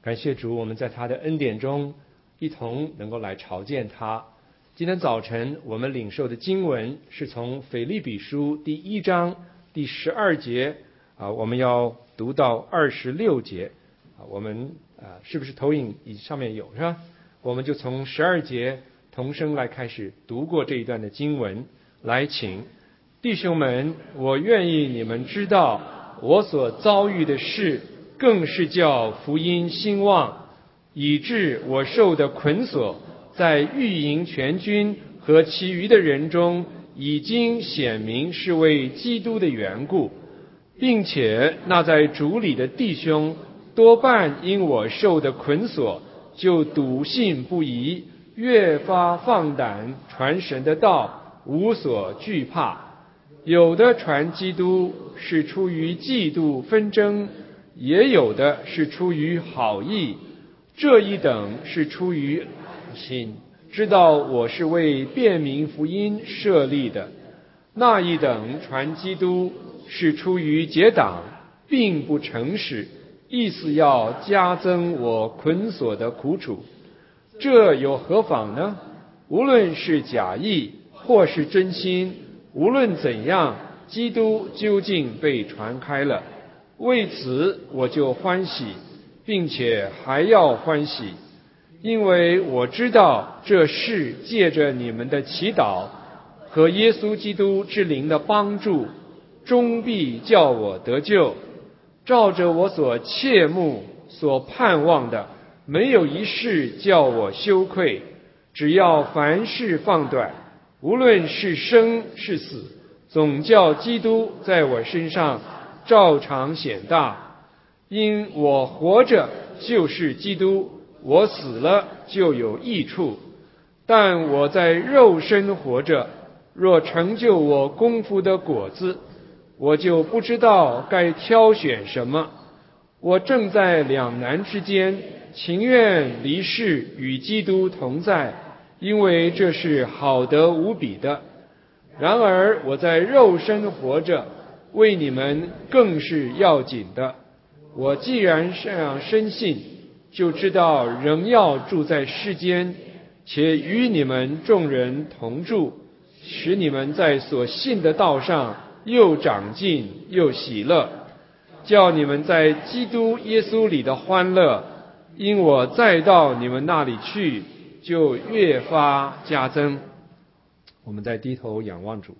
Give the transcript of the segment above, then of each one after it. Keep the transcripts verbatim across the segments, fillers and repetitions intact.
感谢主，我们在他的恩典中一同能够来朝见他。今天早晨我们领受的经文是从腓立比书第一章第十二节啊，我们要读到二十六节啊。我们啊，是不是投影仪上面有是吧？我们就从十二节同声来开始读过这一段的经文。来，请弟兄们，我愿意你们知道，我所遭遇的事，更是叫福音兴旺，以致我受的捆锁，在御营全军和其余的人中，已经显明是为基督的缘故，并且那在主里的弟兄，多半因我受的捆锁，就笃信不疑，越发放胆传神的道，无所惧怕。有的传基督是出于嫉妒纷争，也有的是出于好意，这一等是出于心，知道我是为辨明福音设立的；那一等传基督是出于结党，并不诚实，意思要加增我捆锁的苦楚。这有何妨呢？无论是假意或是真心，无论怎样，基督究竟被传开了，为此我就欢喜，并且还要欢喜，因为我知道这事借着你们的祈祷和耶稣基督之灵的帮助，终必叫我得救。照着我所切慕所盼望的，没有一事叫我羞愧。只要凡事放短，无论是生是死，总叫基督在我身上照常显大。因我活着就是基督，我死了就有益处。但我在肉身活着，若成就我功夫的果子，我就不知道该挑选什么。我正在两难之间，情愿离世与基督同在，因为这是好得无比的。然而我在肉身活着，为你们更是要紧的。我既然这样深信，就知道仍要住在世间，且与你们众人同住，使你们在所信的道上又长进又喜乐，叫你们在基督耶稣里的欢乐，因我再到你们那里去，就越发加增。我们再低头仰望主。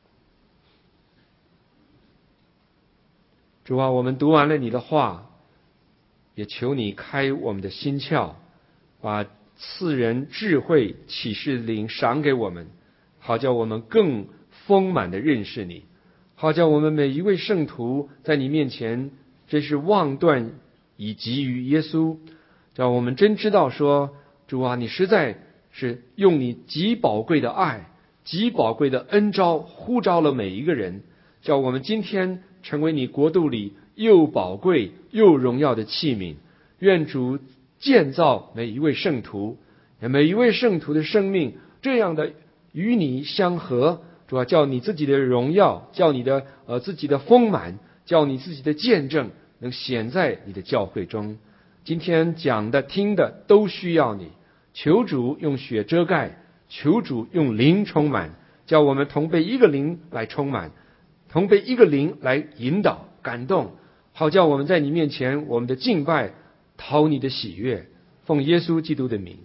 主啊，我们读完了你的话，也求你开我们的心窍，把赐人智慧启示灵赏给我们，好叫我们更丰满的认识你，好叫我们每一位圣徒在你面前真是望断以及于耶稣，叫我们真知道说，主啊，你实在是用你极宝贵的爱，极宝贵的恩召呼召了每一个人，叫我们今天成为你国度里又宝贵又荣耀的器皿。愿主建造每一位圣徒，每一位圣徒的生命这样的与你相合，主要叫你自己的荣耀，叫你的呃自己的丰满，叫你自己的见证能显在你的教会中。今天讲的听的都需要你，求主用血遮盖，求主用灵充满，叫我们同被一个灵来充满，同被一个灵来引导感动，好叫我们在你面前，我们的敬拜讨你的喜悦，奉耶稣基督的名。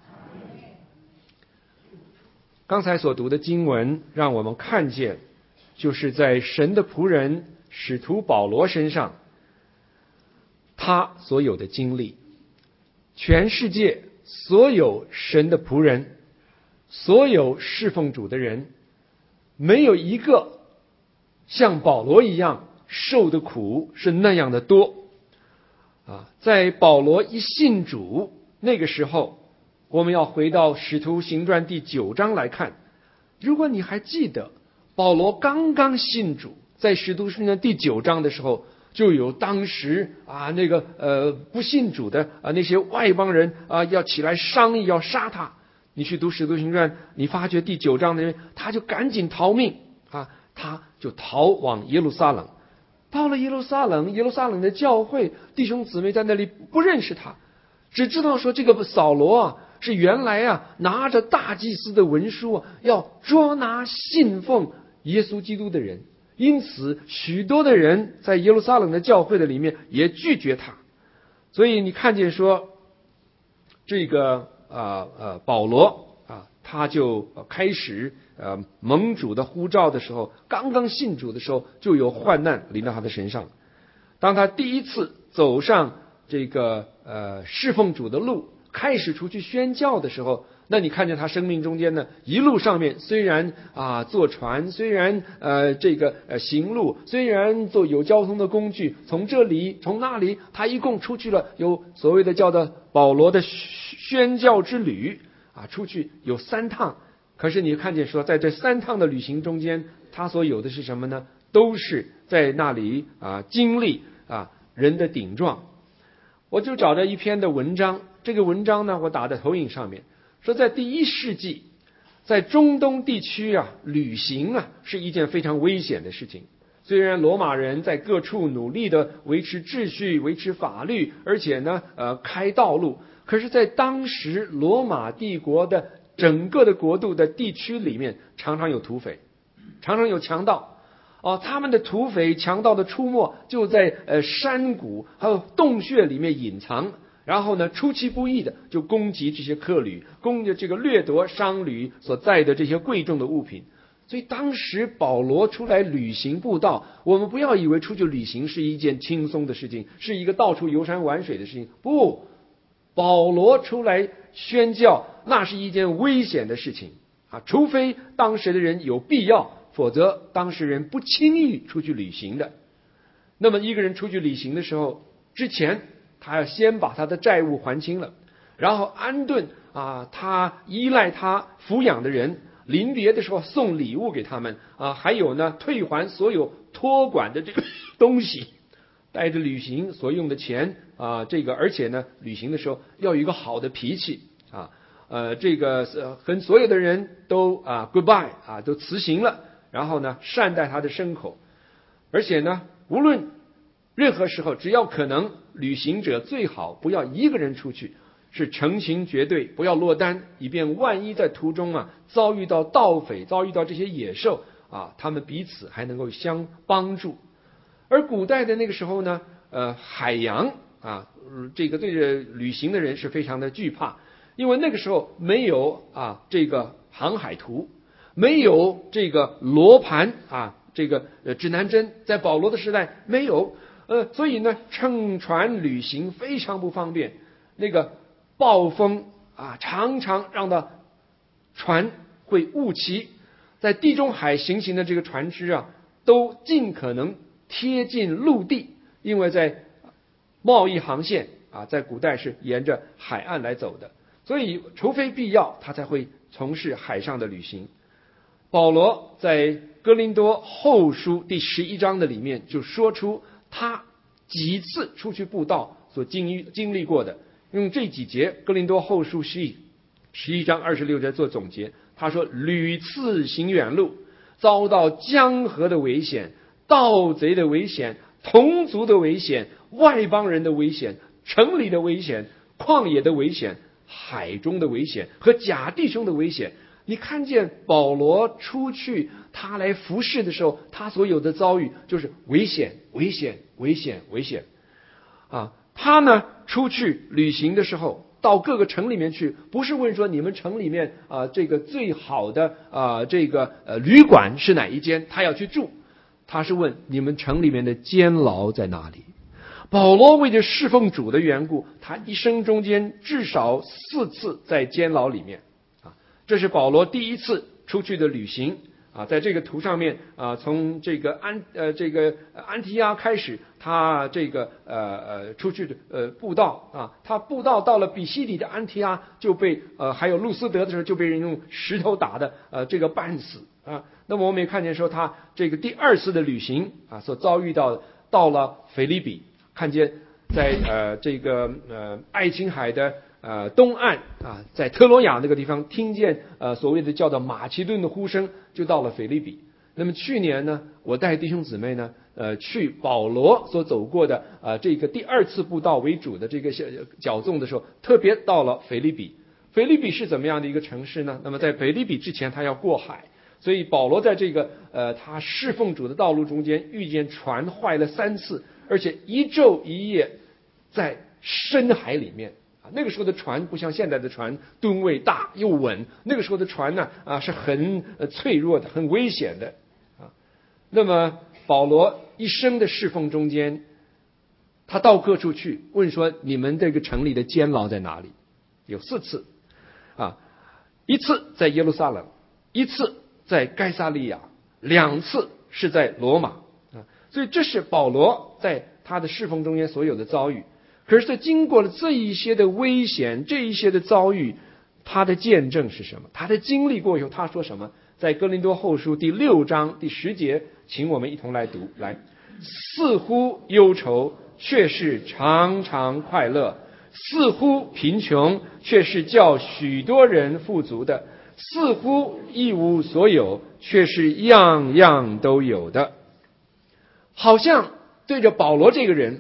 刚才所读的经文让我们看见，就是在神的仆人使徒保罗身上他所有的经历。全世界所有神的仆人，所有侍奉主的人，没有一个像保罗一样受的苦是那样的多啊！在保罗一信主那个时候，我们要回到使徒行传第九章来看。如果你还记得保罗刚刚信主，在使徒行传第九章的时候，就有当时啊那个呃不信主的啊那些外邦人啊要起来商议要杀他。你去读使徒行传，你发觉第九章的他就赶紧逃命啊，他就逃往耶路撒冷。到了耶路撒冷，耶路撒冷的教会弟兄姊妹在那里不认识他只知道说这个扫罗啊是原来啊拿着大祭司的文书啊，要捉拿信奉耶稣基督的人，因此许多的人在耶路撒冷的教会的里面也拒绝他。所以你看见说这个呃呃保罗啊，他就开始呃蒙主的呼召的时候，刚刚信主的时候，就有患难临到他的身上。当他第一次走上这个呃侍奉主的路，开始出去宣教的时候，那你看见他生命中间呢，一路上面虽然啊坐船，虽然呃这个呃行路，虽然做有交通的工具，从这里从那里，他一共出去了有所谓的叫做保罗的宣教之旅啊，出去有三趟。可是你看见说，在这三趟的旅行中间，他所有的是什么呢？都是在那里啊经历啊人的顶撞。我就找着一篇的文章，这个文章呢，我打在投影上面，说在第一世纪，在中东地区啊，旅行啊是一件非常危险的事情。虽然罗马人在各处努力的维持秩序、维持法律，而且呢，呃，开道路，可是，在当时罗马帝国的整个的国度的地区里面，常常有土匪，常常有强盗。哦，他们的土匪强盗的出没就在呃山谷还有洞穴里面隐藏，然后呢出其不意的就攻击这些客旅，攻击这个掠夺商旅所载的这些贵重的物品。所以当时保罗出来旅行布道，我们不要以为出去旅行是一件轻松的事情，是一个到处游山玩水的事情。不，保罗出来宣教，那是一件危险的事情啊！除非当时的人有必要，否则当事人不轻易出去旅行的。那么一个人出去旅行的时候，之前他要先把他的债务还清了，然后安顿啊他依赖他抚养的人，临别的时候送礼物给他们啊，还有呢退还所有托管的这个东西，带着旅行所用的钱啊，这个而且呢旅行的时候要有一个好的脾气啊，呃这个呃跟所有的人都啊 goodbye 啊都辞行了。然后呢，善待他的牲口，而且呢，无论任何时候，只要可能，旅行者最好不要一个人出去，是成群结队，不要落单，以便万一在途中啊遭遇到盗匪，遭遇到这些野兽啊，他们彼此还能够相帮助。而古代的那个时候呢，呃，海洋啊，这个对着旅行的人是非常的惧怕，因为那个时候没有啊这个航海图。没有这个罗盘啊，这个呃指南针，在保罗的时代没有，呃，所以呢，乘船旅行非常不方便。那个暴风啊，常常让到船会误骑，在地中海行行的这个船只啊，都尽可能贴近陆地，因为在贸易航线啊，在古代是沿着海岸来走的，所以除非必要，他才会从事海上的旅行。保罗在哥林多后书第十一章的里面就说出他几次出去布道所经历经历过的，用这几节哥林多后书十一十一章二十六节做总结。他说，屡次行远路，遭到江河的危险、盗贼的危险、同族的危险、外邦人的危险、城里的危险、旷野的危险、海中的危险和假弟兄的危险。你看见保罗出去他来服侍的时候，他所有的遭遇就是危险危险危险危险啊！他呢出去旅行的时候，到各个城里面去，不是问说你们城里面啊这个最好的啊这个呃旅馆是哪一间，他要去住，他是问你们城里面的监牢在哪里。保罗为着侍奉主的缘故，他一生中间至少四次在监牢里面。这是保罗第一次出去的旅行啊，在这个图上面啊，从这个安呃这个安提阿开始，他这个呃呃出去的呃布道啊，他布道到了比西底的安提阿，就被呃还有路斯德的时候就被人用石头打的呃这个半死啊。那么我们也看见说他这个第二次的旅行啊，所遭遇到的，到了腓立比，看见在呃这个呃爱琴海的。呃，东岸啊，在特罗亚那个地方听见呃所谓的叫做马其顿的呼声，就到了腓立比。 那么去年呢，我带弟兄姊妹呢，呃，去保罗所走过的啊、呃、这个第二次布道为主的这个角纵的时候，特别到了腓立比。腓立比是怎么样的一个城市呢？那么在腓立比之前，他要过海，所以保罗在这个呃他侍奉主的道路中间，遇见船坏了三次，而且一昼一夜在深海里面。那个时候的船不像现在的船吨位大又稳，那个时候的船呢啊是很呃脆弱的，很危险的啊。那么保罗一生的侍奉中间，他到各处去问说：“你们这个城里的监牢在哪里？”有四次啊，一次在耶路撒冷，一次在该撒利亚，两次是在罗马啊。所以这是保罗在他的侍奉中间所有的遭遇。可是，在经过了这一些的危险，这一些的遭遇，他的见证是什么？他的经历过以后，他说什么？在哥林多后书第六章第十节，请我们一同来读。来，似乎忧愁，却是常常快乐；似乎贫穷，却是叫许多人富足的；似乎一无所有，却是样样都有的。好像对着保罗这个人，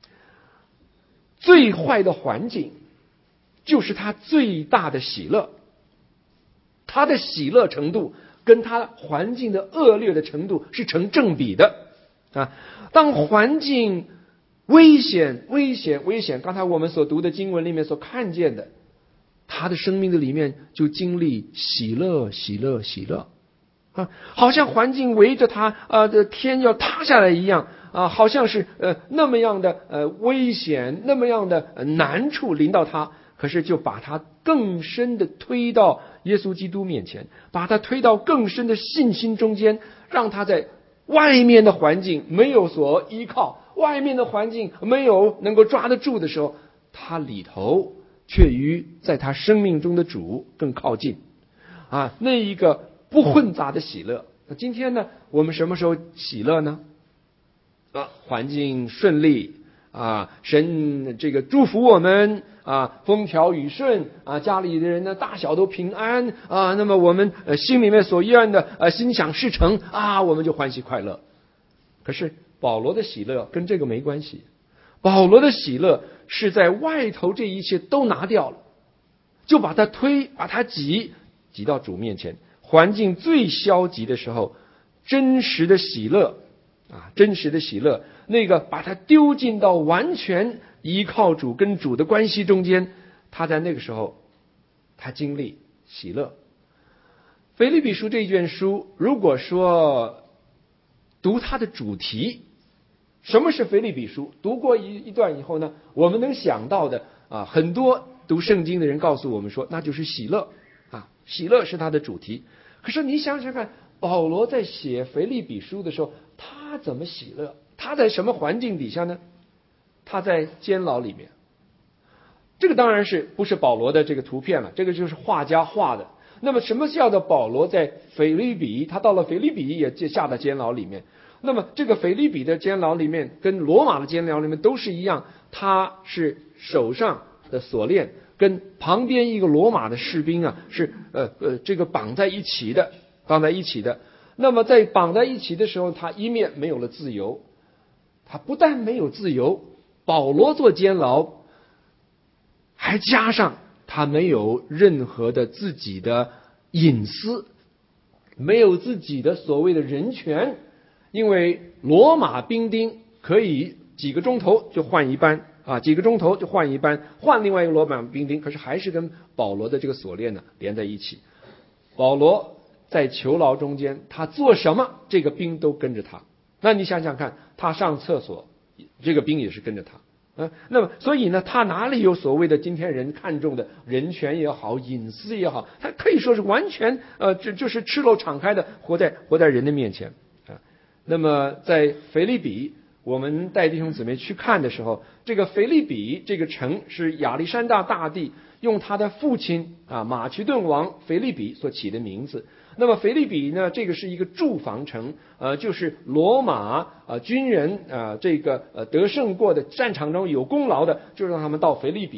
最坏的环境就是他最大的喜乐，他的喜乐程度跟他环境的恶劣的程度是成正比的啊。当环境危险危险危险，刚才我们所读的经文里面所看见的，他的生命的里面就经历喜乐喜乐喜乐啊，好像环境围着他啊，这天要塌下来一样啊，好像是呃那么样的呃危险，那么样的、呃、难处临到他，可是就把他更深的推到耶稣基督面前，把他推到更深的信心中间，让他在外面的环境没有所依靠，外面的环境没有能够抓得住的时候，他里头却与在他生命中的主更靠近啊，那一个不混杂的喜乐。那今天呢，我们什么时候喜乐呢？啊，环境顺利啊，神这个祝福我们啊，风调雨顺啊，家里的人呢大小都平安啊，那么我们呃心里面所愿的呃心想事成啊，我们就欢喜快乐。可是保罗的喜乐跟这个没关系，保罗的喜乐是在外头这一切都拿掉了，就把他推把他挤挤到主面前。环境最消极的时候，真实的喜乐啊，真实的喜乐，那个把他丢进到完全依靠主跟主的关系中间，他在那个时候，他经历喜乐。腓立比书这一卷书，如果说读它的主题，什么是腓立比书？读过一一段以后呢，我们能想到的啊，很多读圣经的人告诉我们说，那就是喜乐啊，喜乐是它的主题。可是你想想看，保罗在写腓立比书的时候，他怎么喜乐？他在什么环境底下呢？他在监牢里面。这个当然是不是保罗的这个图片了，这个就是画家画的。那么什么叫做保罗在腓立比？他到了腓立比也下到监牢里面。那么这个腓立比的监牢里面跟罗马的监牢里面都是一样，他是手上的锁链跟旁边一个罗马的士兵啊是呃呃这个绑在一起的，绑在一起的。那么在绑在一起的时候，他一面没有了自由，他不但没有自由，保罗做监牢，还加上他没有任何的自己的隐私，没有自己的所谓的人权，因为罗马兵丁可以几个钟头就换一班啊，几个钟头就换一班，换另外一个罗马兵丁，可是还是跟保罗的这个锁链呢连在一起。保罗在囚牢中间，他做什么，这个兵都跟着他。那你想想看，他上厕所，这个兵也是跟着他。啊，那么所以呢，他哪里有所谓的今天人看重的人权也好，隐私也好，他可以说是完全呃，这就是赤裸敞开的活在活在人的面前啊。那么在腓立比，我们带弟兄姊妹去看的时候，这个腓立比这个城是亚历山大大帝用他的父亲啊马其顿王腓立比所起的名字。那么腓立比呢，这个是一个驻防城，呃，就是罗马呃军人啊、呃，这个呃得胜过的战场中有功劳的，就让他们到腓立比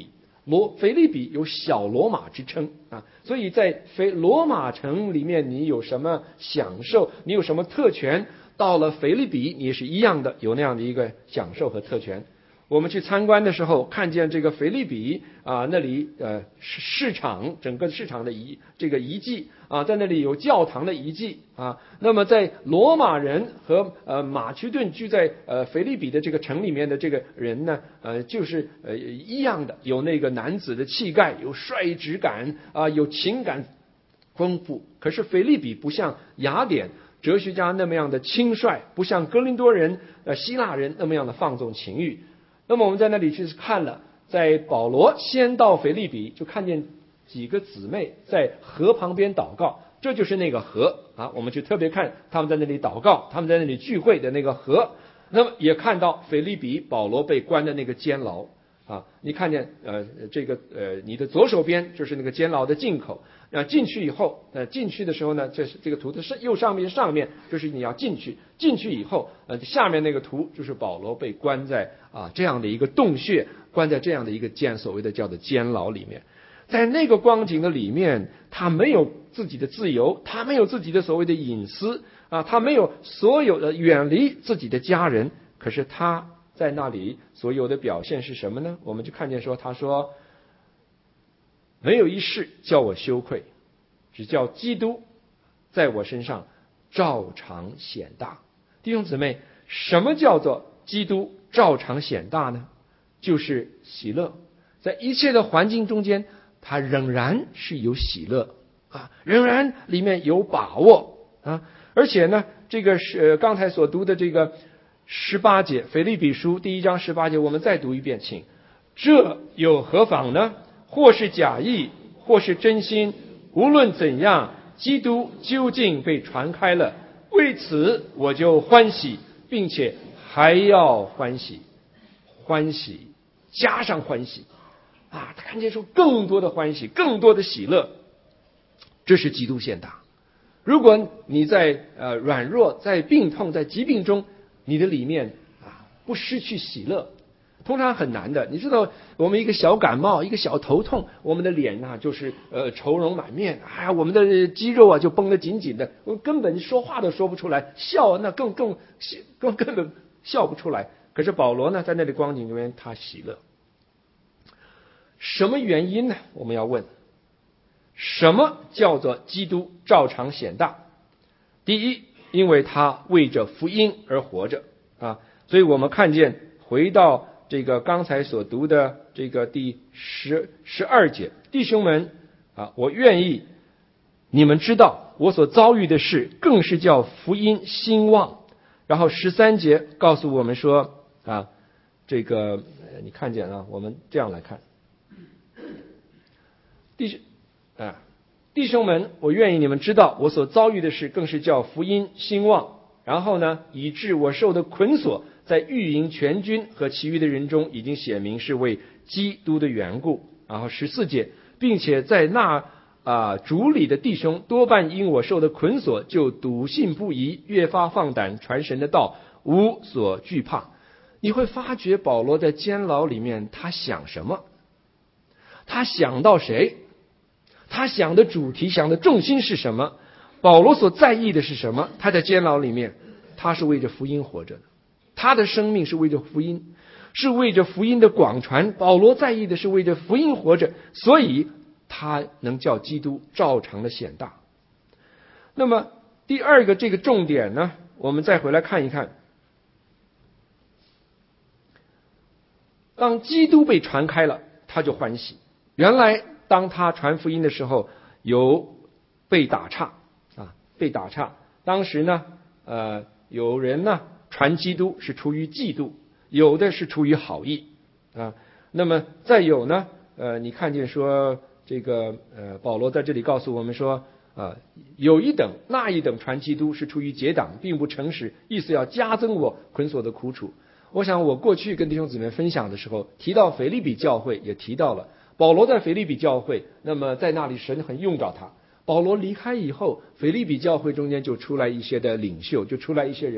罗腓立比有小罗马之称啊，所以在腓罗马城里面，你有什么享受，你有什么特权，到了腓立比，你也是一样的，有那样的一个享受和特权。我们去参观的时候，看见这个腓立比啊，那里呃市场整个市场的遗这个遗迹啊，在那里有教堂的遗迹啊。那么在罗马人和呃马其顿居在呃腓立比的这个城里面的这个人呢，呃就是呃一样的，有那个男子的气概，有率直感啊，有情感丰富。可是腓立比不像雅典哲学家那么样的轻率，不像哥林多人呃希腊人那么样的放纵情欲。那么我们在那里去看了，在保罗先到腓立比，就看见几个姊妹在河旁边祷告，这就是那个河啊。我们就特别看他们在那里祷告，他们在那里聚会的那个河。那么也看到腓立比保罗被关的那个监牢啊，你看见呃这个呃你的左手边就是那个监牢的进口。那进去以后，呃，进去的时候呢，这是这个图的是右上面上面就是你要进去，进去以后，呃，下面那个图就是保罗被关在啊这样的一个洞穴，关在这样的一个监，所谓的叫做监牢里面。在那个光景的里面，他没有自己的自由，他没有自己的所谓的隐私啊，他没有所有的远离自己的家人。可是他在那里所有的表现是什么呢？我们就看见说，他说，没有一事叫我羞愧，只叫基督在我身上照常显大。弟兄姊妹，什么叫做基督照常显大呢？就是喜乐，在一切的环境中间，他仍然是有喜乐啊，仍然里面有把握啊。而且呢，这个是刚才所读的这个十八节，腓立比书第一章十八节，我们再读一遍，请。这又何妨呢？或是假意，或是真心，无论怎样，基督究竟被传开了，为此我就欢喜，并且还要欢喜，欢喜加上欢喜啊！他看见说更多的欢喜，更多的喜乐，这是基督显大。如果你在呃软弱、在病痛、在疾病中，你的里面啊不失去喜乐，通常很难的。你知道，我们一个小感冒，一个小头痛，我们的脸呐、啊、就是呃愁容满面，哎呀，我们的肌肉啊就绷得紧紧的，我根本说话都说不出来，笑那更更更根本笑不出来。可是保罗呢，在那里光景里面，他喜乐。什么原因呢？我们要问，什么叫做基督照常显大？第一，因为他为着福音而活着啊，所以我们看见回到这个刚才所读的这个第十十二节，弟兄们啊，我愿意你们知道我所遭遇的事，更是叫福音兴旺。然后十三节告诉我们说啊，这个你看见啊，我们这样来看，弟兄啊，弟兄们，我愿意你们知道我所遭遇的事，更是叫福音兴旺。然后呢，以致我受的捆锁，在御营全军和其余的人中已经显明是为基督的缘故。然后十四节，并且在那啊主里的弟兄多半因我受的捆锁，就笃信不疑，越发放胆传神的道，无所惧怕。你会发觉保罗在监牢里面，他想什么？他想到谁？他想的主题，想的重心是什么？保罗所在意的是什么？他在监牢里面，他是为着福音活着的，他的生命是为着福音，是为着福音的广传。保罗在意的是为着福音活着，所以他能叫基督照常的显大。那么第二个这个重点呢，我们再回来看一看，当基督被传开了，他就欢喜。原来当他传福音的时候，有被打岔啊，被打岔。当时呢，呃，有人呢传基督是出于嫉妒，有的是出于好意啊。那么再有呢，呃，你看见说这个呃，保罗在这里告诉我们说，啊，有一等那一等传基督是出于结党，并不诚实，意思要加增我捆锁的苦楚。我想我过去跟弟兄姊妹分享的时候，提到腓立比教会，也提到了保罗在腓立比教会，那么在那里神很用着他。保罗离开以后，腓立比教会中间就出来一些的领袖，就出来一些人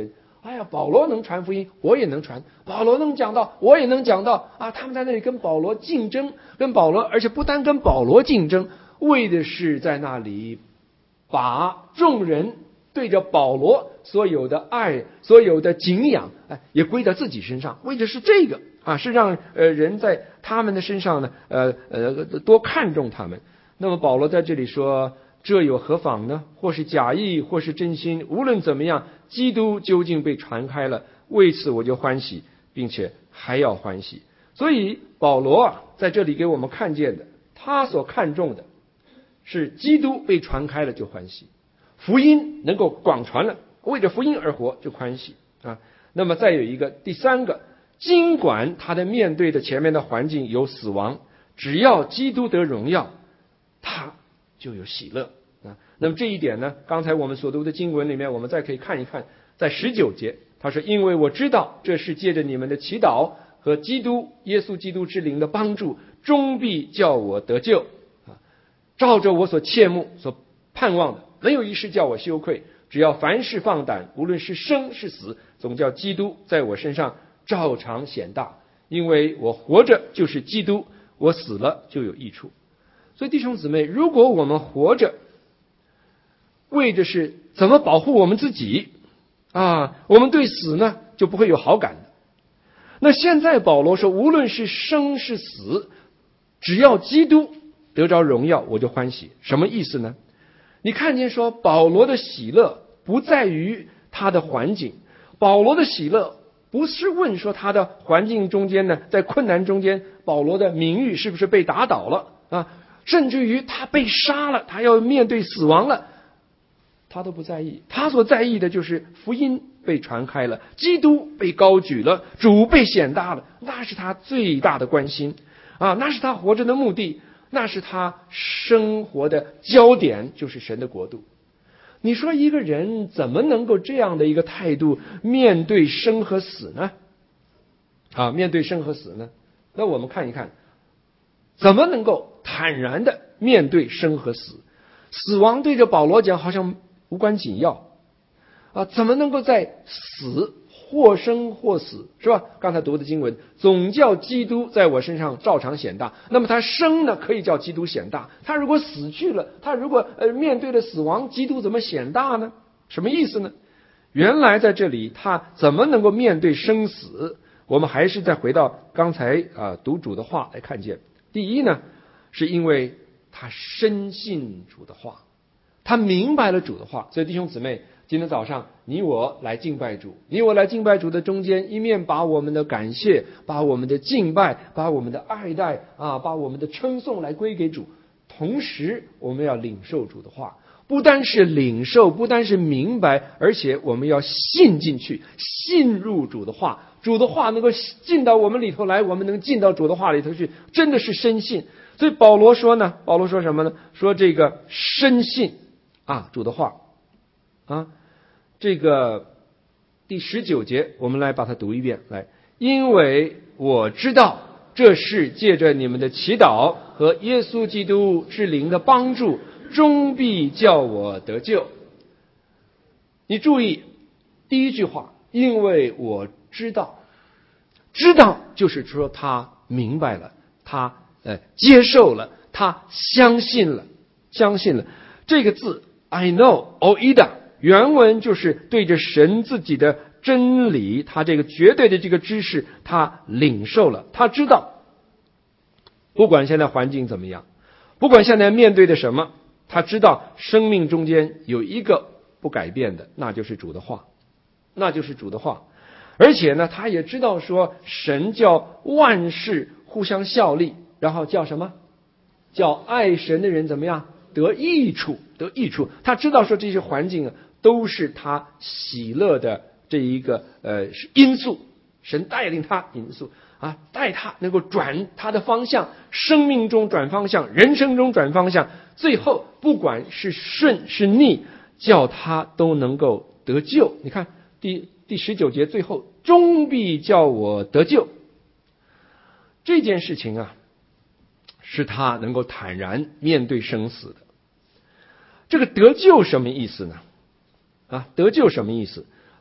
哎呀，保罗能传福音，我也能传；保罗能讲道，我也能讲道啊！他们在那里跟保罗竞争，跟保罗，而且不单跟保罗竞争，为的是在那里把众人对着保罗所有的爱、所有的敬仰，哎，也归到自己身上，为的是这个啊，是让呃人在他们的身上呢，呃呃多看重他们。那么保罗在这里说，这有何妨呢？或是假意，或是真心，无论怎么样，基督究竟被传开了，为此我就欢喜，并且还要欢喜。所以保罗啊，在这里给我们看见的，他所看重的是基督被传开了就欢喜，福音能够广传了，为着福音而活就欢喜啊。那么再有一个第三个，尽管他的面对的前面的环境有死亡，只要基督得荣耀，他就有喜乐啊。那么这一点呢，刚才我们所读的经文里面，我们再可以看一看，在十九节，他说：“因为我知道这是借着你们的祈祷和基督耶稣基督之灵的帮助，终必叫我得救啊。照着我所切慕、所盼望的，没有一事叫我羞愧。只要凡事放胆，无论是生是死，总叫基督在我身上照常显大。因为我活着就是基督，我死了就有益处。”所以弟兄姊妹，如果我们活着为的是怎么保护我们自己啊，我们对死呢就不会有好感的。那现在保罗说，无论是生是死，只要基督得着荣耀，我就欢喜。什么意思呢？你看见说保罗的喜乐不在于他的环境，保罗的喜乐不是问说他的环境中间呢，在困难中间保罗的名誉是不是被打倒了啊，甚至于他被杀了，他要面对死亡了，他都不在意。他所在意的就是福音被传开了，基督被高举了，主被显大了，那是他最大的关心啊，那是他活着的目的，那是他生活的焦点，就是神的国度。你说一个人怎么能够这样的一个态度面对生和死呢？啊，面对生和死呢？那我们看一看，怎么能够坦然的面对生和死？死亡对着保罗讲好像无关紧要啊，怎么能够在死或生或死，是吧？刚才读的经文，总叫基督在我身上照常显大。那么他生呢，可以叫基督显大；他如果死去了，他如果呃面对了死亡，基督怎么显大呢？什么意思呢？原来在这里，他怎么能够面对生死？我们还是再回到刚才啊读主的话来看见。第一呢，是因为他深信主的话，他明白了主的话。所以弟兄姊妹，今天早上你我来敬拜主，你我来敬拜主的中间，一面把我们的感谢，把我们的敬拜，把我们的爱戴啊，把我们的称颂来归给主，同时我们要领受主的话，不单是领受，不单是明白，而且我们要信进去，信入主的话，主的话能够进到我们里头来，我们能进到主的话里头去，真的是深信。所以保罗说呢，保罗说什么呢？说这个深信啊主的话啊，这个第十九节我们来把它读一遍来。因为我知道这是借着你们的祈祷和耶稣基督之灵的帮助，终必叫我得救。你注意第一句话，因为我知道，知道就是说他明白了，他呃接受了，他相信了，相信了。这个字 I know oida 原文就是对着神自己的真理，他这个绝对的这个知识，他领受了，他知道，不管现在环境怎么样，不管现在面对的什么，他知道生命中间有一个不改变的，那就是主的话，那就是主的话。而且呢，他也知道说神叫万事互相效力，然后叫什么？叫爱神的人怎么样？得益处，得益处。他知道说这些环境啊，都是他喜乐的这一个呃因素，神带领他因素啊，带他能够转他的方向，生命中转方向，人生中转方向，最后不管是顺是逆，叫他都能够得救。你看第第十九节最后，终必叫我得救。这件事情啊，是他能够坦然面对生死的。这个得救什么意思呢？啊，得救什么意思？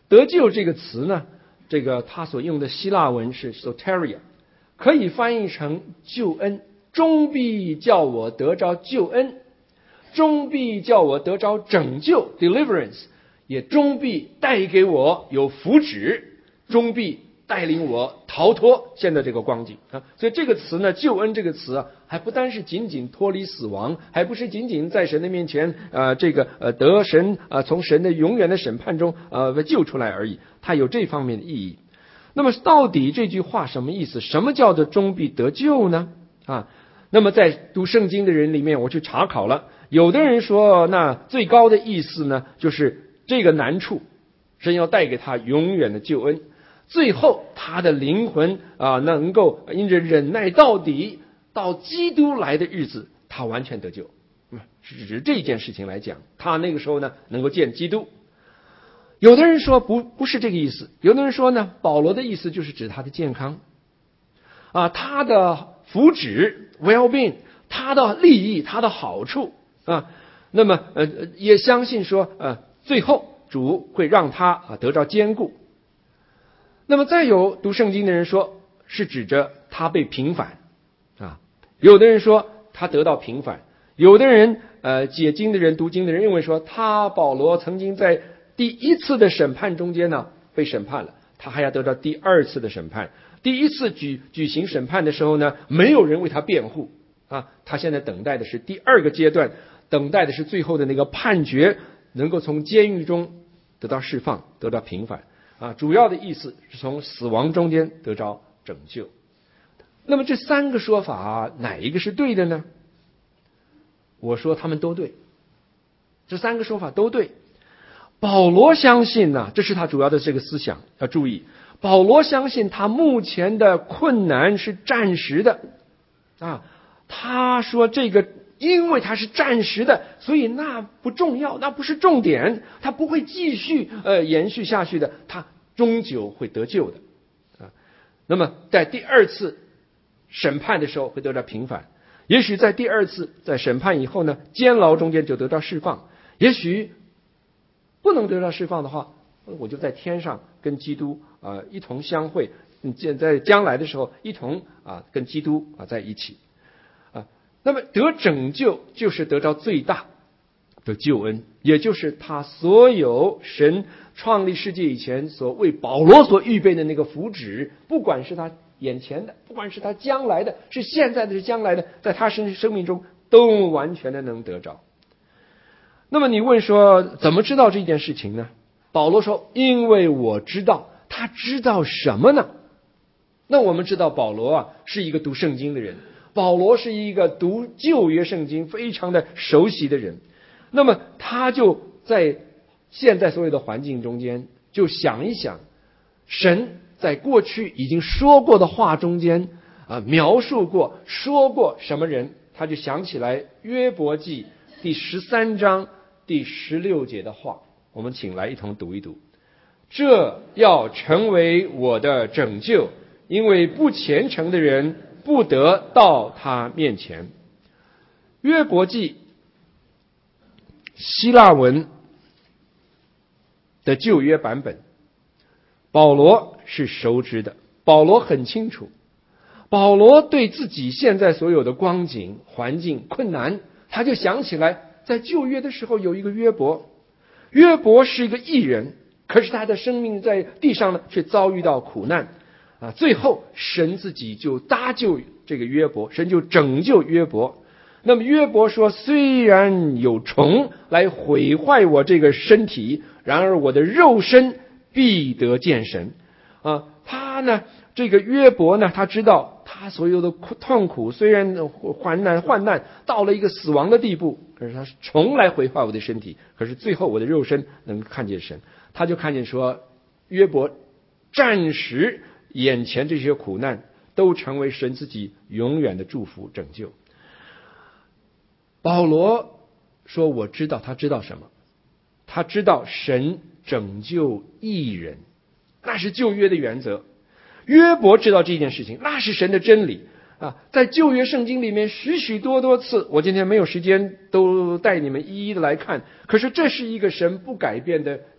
得救这个词呢，这个他所用的希腊文是 soteria， 可以翻译成救恩，终必叫我得着救恩，终必叫我得着拯救 deliverance， 也终必带给我有福祉，终必带领我逃脱现在这个光景啊。所以这个词呢，救恩这个词啊，还不单是仅仅脱离死亡，还不是仅仅在神的面前呃这个呃得神啊、呃、从神的永远的审判中呃救出来而已，它有这方面的意义。那么到底这句话什么意思？什么叫做终必得救呢？啊，那么在读圣经的人里面，我去查考了，有的人说，那最高的意思呢，就是这个难处，神要带给他永远的救恩，最后他的灵魂啊，能够因着忍耐到底，到基督来的日子，他完全得救。是指这件事情来讲，他那个时候呢，能够见基督。有的人说不不是这个意思，有的人说呢，保罗的意思就是指他的健康啊，他的福祉 well-being， 他的利益，他的好处啊。那么呃也相信说呃最后主会让他啊得着坚固。那么再有读圣经的人说是指着他被平反啊，有的人说他得到平反，有的人呃解经的人读经的人认为说他保罗曾经在第一次的审判中间呢被审判了，他还要得到第二次的审判。第一次举举行审判的时候呢，没有人为他辩护啊，他现在等待的是第二个阶段，等待的是最后的那个判决，能够从监狱中得到释放，得到平反啊。主要的意思是从死亡中间得着拯救。那么这三个说法哪一个是对的呢？我说他们都对，这三个说法都对。保罗相信呢、啊，这是他主要的这个思想，要注意，保罗相信他目前的困难是暂时的啊。他说这个因为它是暂时的，所以那不重要，那不是重点，他不会继续呃延续下去的，他终究会得救的啊。那么在第二次审判的时候会得到平反，也许在第二次在审判以后呢，监牢中间就得到释放，也许不能得到释放的话，我就在天上跟基督啊、呃、一同相会，在将来的时候一同啊跟基督啊在一起啊。那么得拯救就是得到最大的救恩，也就是他所有神创立世界以前所为保罗所预备的那个福祉，不管是他眼前的，不管是他将来的，是现在的，是将来的，在他生生命中都完全的能得着。那么你问说怎么知道这件事情呢？保罗说因为我知道。他知道什么呢？那我们知道保罗啊是一个读圣经的人，保罗是一个读旧约圣经非常的熟悉的人，那么他就在现在所有的环境中间就想一想神在过去已经说过的话中间啊描述过说过什么人，他就想起来约伯记第十三章第十六节的话，我们请来一同读一读。这要成为我的拯救，因为不虔诚的人不得到他面前。约伯记希腊文的旧约版本，保罗是熟知的，保罗很清楚，保罗对自己现在所有的光景环境困难，他就想起来在旧约的时候有一个约伯，约伯是一个义人，可是他的生命在地上呢却遭遇到苦难啊，最后神自己就搭救这个约伯，神就拯救约伯。那么约伯说，虽然有虫来毁坏我这个身体，然而我的肉身必得见神啊。他呢这个约伯呢，他知道他所有的痛苦，虽然患难患难到了一个死亡的地步，可是他虫来毁坏我的身体，可是最后我的肉身能看见神。他就看见说，约伯暂时眼前这些苦难都成为神自己永远的祝福拯救。保罗说我知道，他知道什么？他知道神拯救义人，那是旧约的原则。约伯知道这件事情，那是神的真理啊，在旧约圣经里面许许多多次，我今天没有时间都带你们一一的来看，可是这是一个神不改变的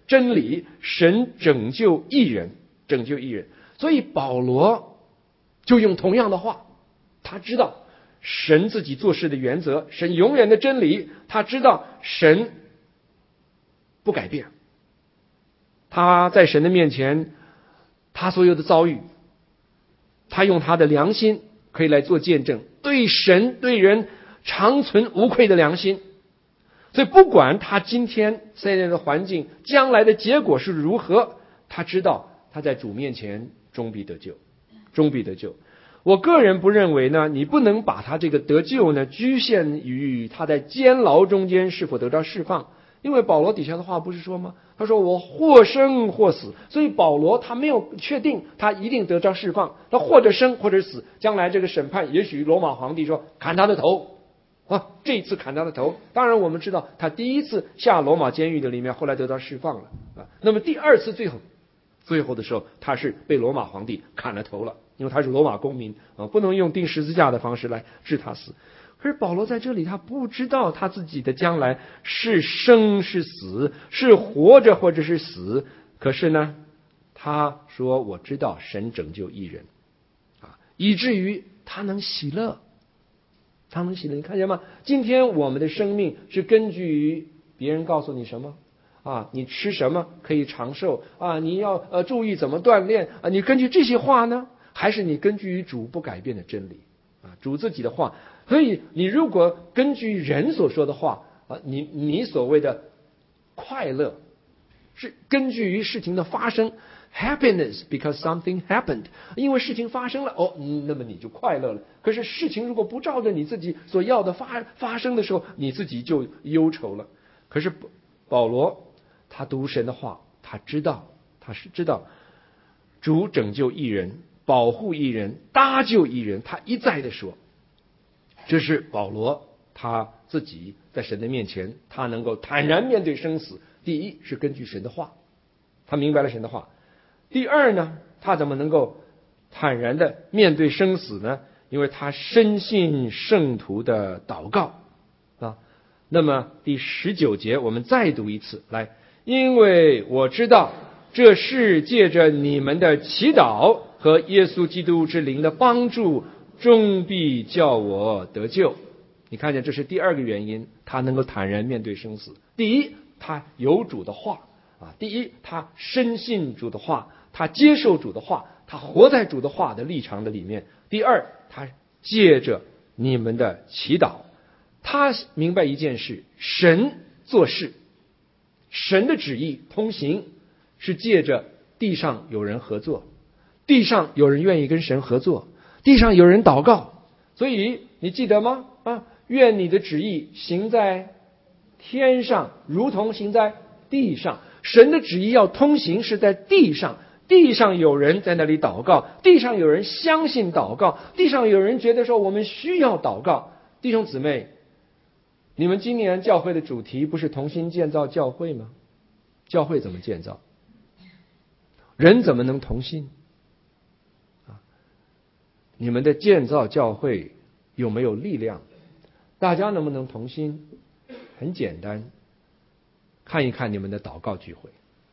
真理，神拯救义人，拯救义人。所以保罗就用同样的话，他知道神自己做事的原则，神永远的真理，他知道神不改变。他在神的面前，他所有的遭遇，他用他的良心可以来做见证，对神对人长存无愧的良心。所以不管他今天现在的环境，将来的结果是如何，他知道他在主面前终必得救，终必得救。我个人不认为呢，你不能把他这个得救呢局限于他在监牢中间是否得到释放，因为保罗底下的话不是说吗？他说我或生或死，所以保罗他没有确定他一定得到释放，他或者生或者死，将来这个审判也许罗马皇帝说砍他的头啊，这一次砍他的头。当然我们知道他第一次下罗马监狱的里面后来得到释放了啊，那么第二次最后最后的时候他是被罗马皇帝砍了头了，因为他是罗马公民啊，不能用钉十字架的方式来治他死。可是保罗在这里他不知道他自己的将来是生是死，是活着或者是死，可是呢他说我知道神拯救义人啊，以至于他能喜乐，他能喜乐。你看见吗？今天我们的生命是根据于别人告诉你什么啊，你吃什么可以长寿啊，你要呃注意怎么锻炼啊，你根据这些话呢，还是你根据于主不改变的真理啊，主自己的话？所以你如果根据人所说的话啊，你你所谓的快乐是根据于事情的发生 ，happiness because something happened， 因为事情发生了哦，那么你就快乐了。可是事情如果不照着你自己所要的发发生的时候，你自己就忧愁了。可是保罗他读神的话，他知道他是知道主拯救义人，保护义人，搭救义人，他一再的说。这是保罗他自己在神的面前，他能够坦然面对生死。第一是根据神的话，他明白了神的话。第二呢，他怎么能够坦然的面对生死呢？因为他深信圣徒的祷告啊。那么第十九节我们再读一次来，因为我知道这是借着你们的祈祷和耶稣基督之灵的帮助，终必叫我得救。你看见这是第二个原因，他能够坦然面对生死。第一，他有主的话啊，第一他深信主的话，他接受主的话，他活在主的话的立场的里面。第二，他借着你们的祈祷，他明白一件事，神做事，神的旨意通行是借着地上有人合作，地上有人愿意跟神合作，地上有人祷告。所以你记得吗？啊，愿你的旨意行在天上，如同行在地上。神的旨意要通行是在地上，地上有人在那里祷告，地上有人相信祷告，地上有人觉得说我们需要祷告。弟兄姊妹，你们今年教会的主题不是同心建造教会吗？教会怎么建造？人怎么能同心？你们的建造教会有没有力量？大家能不能同心？很简单，看一看你们的祷告聚会。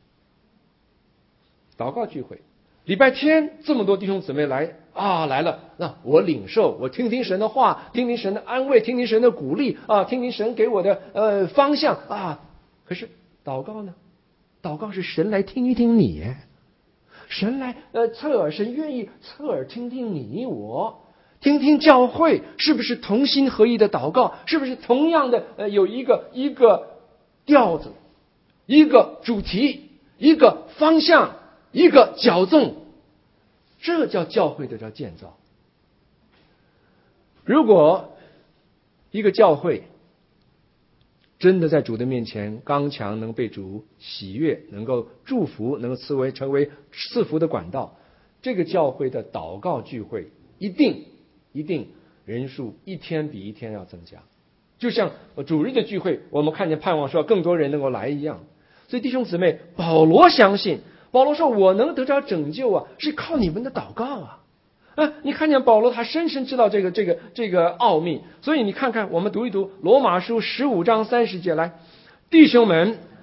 祷告聚会，礼拜天这么多弟兄姊妹来啊，来了，那我领受，我听听神的话，听听神的安慰，听听神的鼓励啊，听听神给我的呃方向啊。可是祷告呢？祷告是神来听一听你，神来呃侧耳，神愿意侧耳听听你我，听听教会是不是同心合一的祷告，是不是同样的呃有一个一个调子，一个主题，一个方向，一个矫纵，这叫教会的叫建造。如果一个教会真的在主的面前刚强，能被主喜悦，能够祝福，能够赐为成为赐福的管道，这个教会的祷告聚会一定一定人数一天比一天要增加，就像主日的聚会我们看见盼望说更多人能够来一样。所以弟兄姊妹，保罗相信，保罗说我能得着拯救啊，是靠你们的祷告啊。啊，你看见保罗他深深知道这个这个这个奥秘，所以你看看我们读一读罗马书十五章三十节来，弟兄们，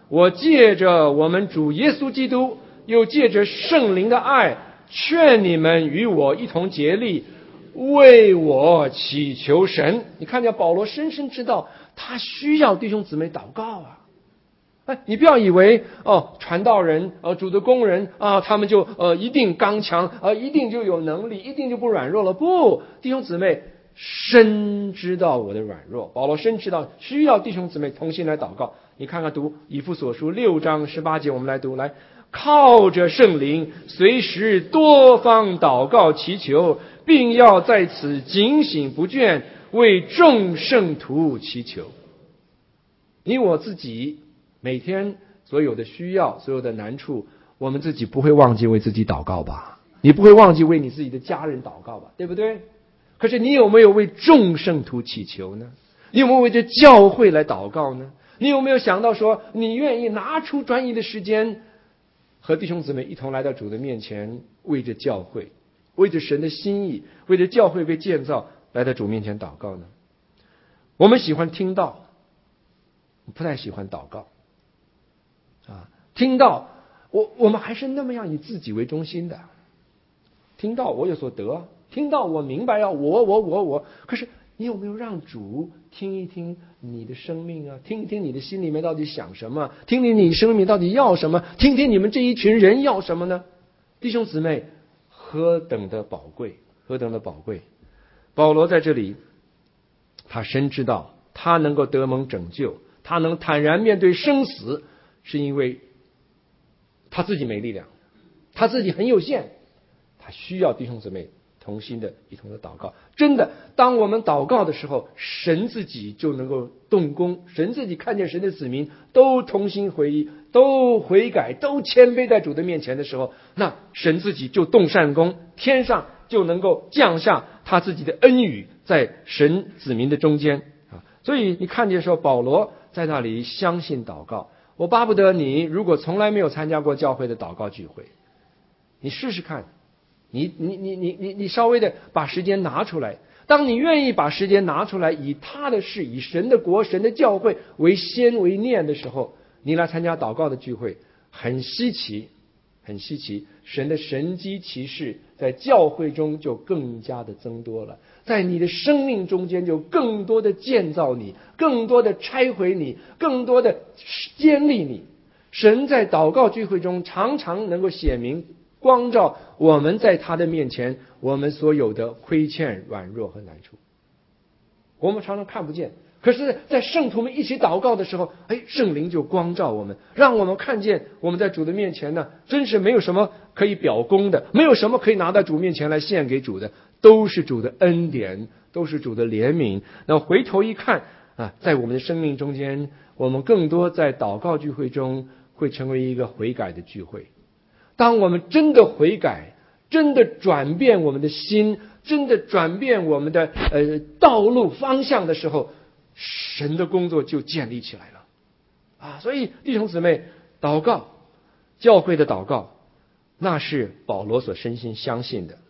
我借着我们主耶稣基督，又借着圣灵的爱，劝你们与我一同竭力，为我祈求神。你看见保罗深深知道他需要弟兄姊妹祷告啊！哎，你不要以为哦，传道人、呃，主的工人啊，他们就呃一定刚强，呃，一定就有能力，一定就不软弱了。不，弟兄姊妹深知道我的软弱，保罗深知道需要弟兄姊妹同心来祷告。你看看读以弗所书六章十八节，我们来读来。靠着圣灵，随时多方祷告祈求，并要在此警醒不倦，为众圣徒祈求。你我自己每天所有的需要，所有的难处，我们自己不会忘记为自己祷告吧？你不会忘记为你自己的家人祷告吧？对不对？可是你有没有为众圣徒祈求呢？你有没有为这教会来祷告呢？你有没有想到说，你愿意拿出专一的时间，和弟兄姊妹一同来到主的面前，为着教会，为着神的心意，为着教会被建造，来到主面前祷告呢？我们喜欢听道，不太喜欢祷告啊。听道，我我们还是那么样以自己为中心的。听道我有所得，听道我明白要我我我我，可是你有没有让主听一听你的生命啊？听一听你的心里面到底想什么？听听你生命到底要什么？听听你们这一群人要什么呢？弟兄姊妹，何等的宝贵，何等的宝贵！保罗在这里，他深知道他能够得蒙拯救，他能坦然面对生死，是因为他自己没力量，他自己很有限，他需要弟兄姊妹同心的一同的祷告。真的，当我们祷告的时候，神自己就能够动工，神自己看见神的子民都同心合一，都悔改，都谦卑在主的面前的时候，那神自己就动善工，天上就能够降下他自己的恩雨在神子民的中间啊。所以你看见说保罗在那里相信祷告。我巴不得你如果从来没有参加过教会的祷告聚会，你试试看，你你你你你你稍微的把时间拿出来。当你愿意把时间拿出来，以他的事，以神的国、神的教会为先为念的时候，你来参加祷告的聚会，很稀奇，很稀奇。神的神迹奇事在教会中就更加的增多了，在你的生命中间就更多的建造你，更多的拆毁你，更多的建立你。神在祷告聚会中常常能够显明光照我们在他的面前我们所有的亏欠、软弱和难处，我们常常看不见。可是在圣徒们一起祷告的时候，哎，圣灵就光照我们，让我们看见我们在主的面前呢，真是没有什么可以表功的，没有什么可以拿到主面前来献给主的，都是主的恩典，都是主的怜悯。那回头一看啊，在我们的生命中间，我们更多在祷告聚会中会成为一个悔改的聚会。当我们真的悔改，真的转变我们的心，真的转变我们的呃道路方向的时候，神的工作就建立起来了啊！所以弟兄姊妹，祷告，教会的祷告，那是保罗所深信相信的。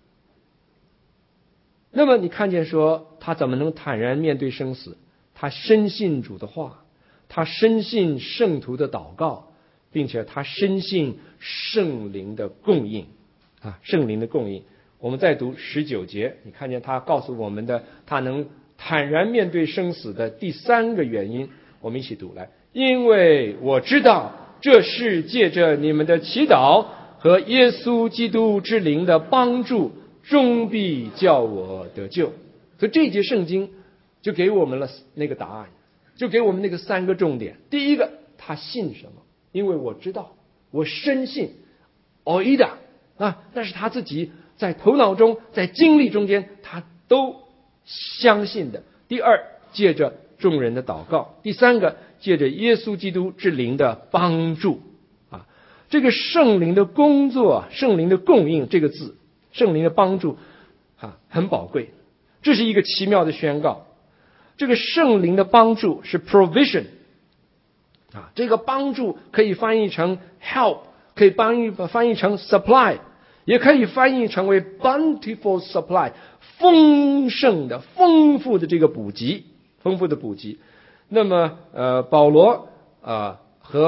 那么你看见说他怎么能坦然面对生死？他深信主的话，他深信圣徒的祷告，并且他深信圣灵的供应啊，圣灵的供应。我们再读十九节，你看见他告诉我们的，他能坦然面对生死的第三个原因，我们一起读来。因为我知道这是借着你们的祈祷和耶稣基督之灵的帮助，终必叫我得救。所以这一节圣经就给我们了那个答案，就给我们那个三个重点。第一个，他信什么？因为我知道，我深信 oida 啊，那是他自己在头脑中，在经历中间，他都相信的。第二，借着众人的祷告。第三个，借着耶稣基督之灵的帮助啊，这个圣灵的工作，圣灵的供应这个字，圣灵的帮助啊，很宝贵。这是一个奇妙的宣告。这个圣灵的帮助是 provision 啊，这个帮助可以翻译成 help， 可以翻译翻译成 supply， 也可以翻译成为 bountiful supply， 丰盛的、丰富的这个补给，丰富的补给。那么呃，保罗啊、呃、和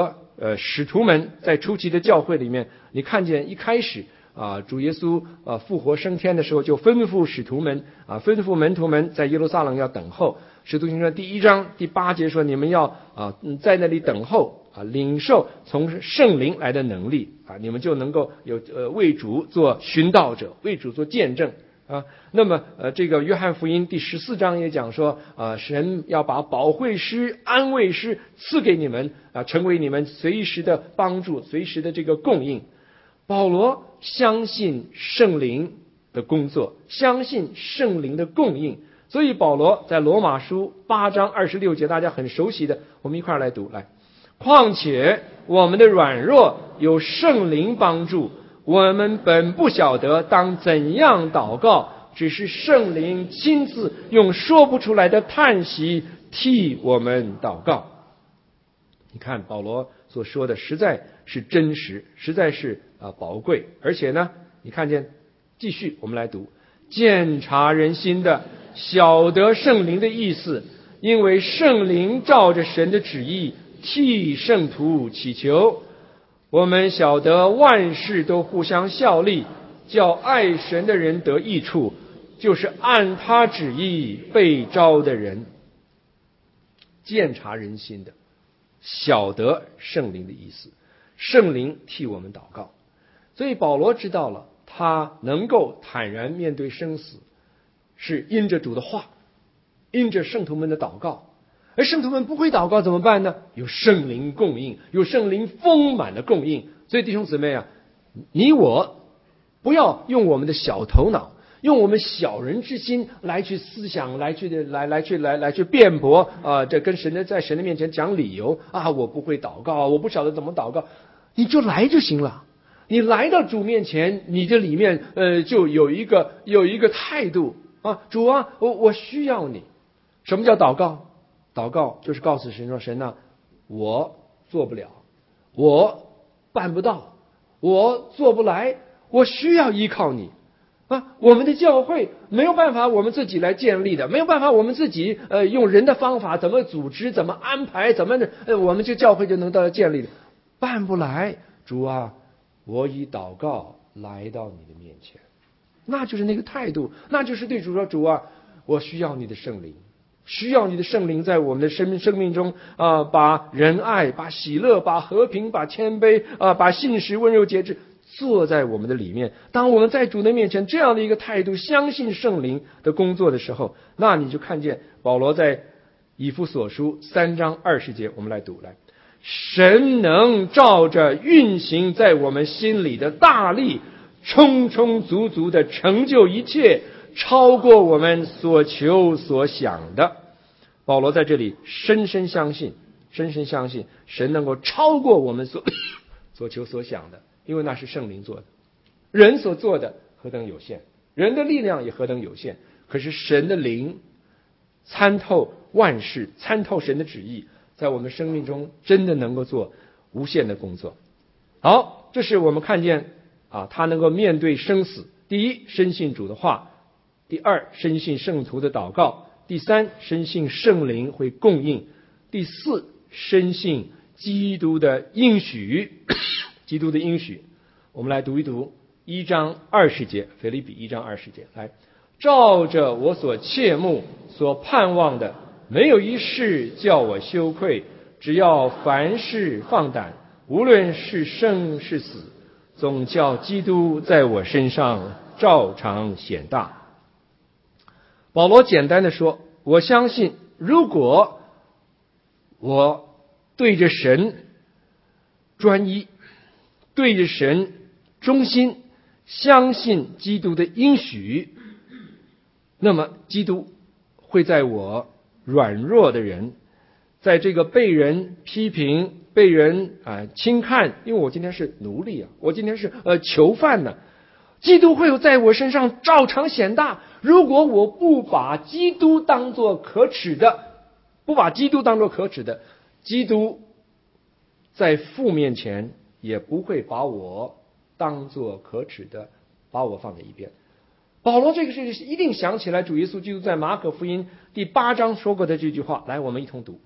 呃使徒们在初期的教会里面，你看见一开始啊，主耶稣啊复活升天的时候，就吩咐使徒们啊，吩咐门徒们在耶路撒冷要等候。使徒行传第一章第八节说：“你们要啊在那里等候啊，领受从圣灵来的能力啊，你们就能够有呃为主做殉道者，为主做见证啊。”那么呃，这个约翰福音第十四章也讲说啊，神要把保惠师、安慰师赐给你们啊，成为你们随时的帮助、随时的这个供应。保罗相信圣灵的工作，相信圣灵的供应。所以保罗在罗马书八章二十六节，大家很熟悉的，我们一块儿来读来。况且我们的软弱有圣灵帮助，我们本不晓得当怎样祷告，只是圣灵亲自用说不出来的叹息替我们祷告。你看保罗所说的实在是真实，实在是啊宝贵。而且呢，你看见继续我们来读，鉴察人心的，晓得圣灵的意思，因为圣灵照着神的旨意替圣徒祈求。我们晓得万事都互相效力，叫爱神的人得益处，就是按他旨意被招的人。鉴察人心的，晓得圣灵的意思，圣灵替我们祷告。所以保罗知道了，他能够坦然面对生死，是因着主的话，因着圣徒们的祷告。而圣徒们不会祷告怎么办呢？有圣灵供应，有圣灵丰满的供应。所以弟兄姊妹啊，你我不要用我们的小头脑，用我们小人之心来去思想，来去来来去来来去辩驳啊、呃！这跟神的在神的面前讲理由啊！我不会祷告，我不晓得怎么祷告，你就来就行了。你来到主面前，你这里面呃就有一个有一个态度啊，主啊，我我需要你。什么叫祷告？祷告就是告诉神说，神啊，我做不了，我办不到，我做不来，我需要依靠你啊！我们的教会没有办法我们自己来建立的，没有办法我们自己呃用人的方法怎么组织，怎么安排，怎么呃我们这教会就能到建立的，办不来。主啊，我以祷告来到你的面前，那就是那个态度，那就是对主说，主啊，我需要你的圣灵，需要你的圣灵在我们的生命生命中啊、呃，把仁爱、把喜乐、把和平、把谦卑啊、呃，把信实、温柔、节制坐在我们的里面。当我们在主的面前这样的一个态度，相信圣灵的工作的时候，那你就看见保罗在以弗所书三章二十节，我们来读来。神能照着运行在我们心里的大力，充充足足的成就一切，超过我们所求所想的。保罗在这里深深相信，深深相信神能够超过我们所所求所想的，因为那是圣灵做的。人所做的何等有限，人的力量也何等有限，可是神的灵参透万事，参透神的旨意，在我们生命中真的能够做无限的工作。好，这是我们看见啊，他能够面对生死。第一，深信主的话；第二，深信圣徒的祷告；第三，深信圣灵会供应；第四，深信基督的应许。基督的应许，我们来读一读一章二十节，腓立比一章二十节，来，照着我所切慕、所盼望的，没有一事叫我羞愧，只要凡事放胆，无论是生是死，总叫基督在我身上照常显大。保罗简单的说，我相信如果我对着神专一，对着神忠心，相信基督的应许，那么基督会在我软弱的人，在这个被人批评、被人啊、呃、轻看，因为我今天是奴隶啊，我今天是呃囚犯呢、啊，基督会在我身上照常显大。如果我不把基督当作可耻的，不把基督当作可耻的，基督在父面前也不会把我当作可耻的，把我放在一边。保罗这个是一定想起来主耶稣基督在马可福音第八章说过的这句话，来，我们一同读。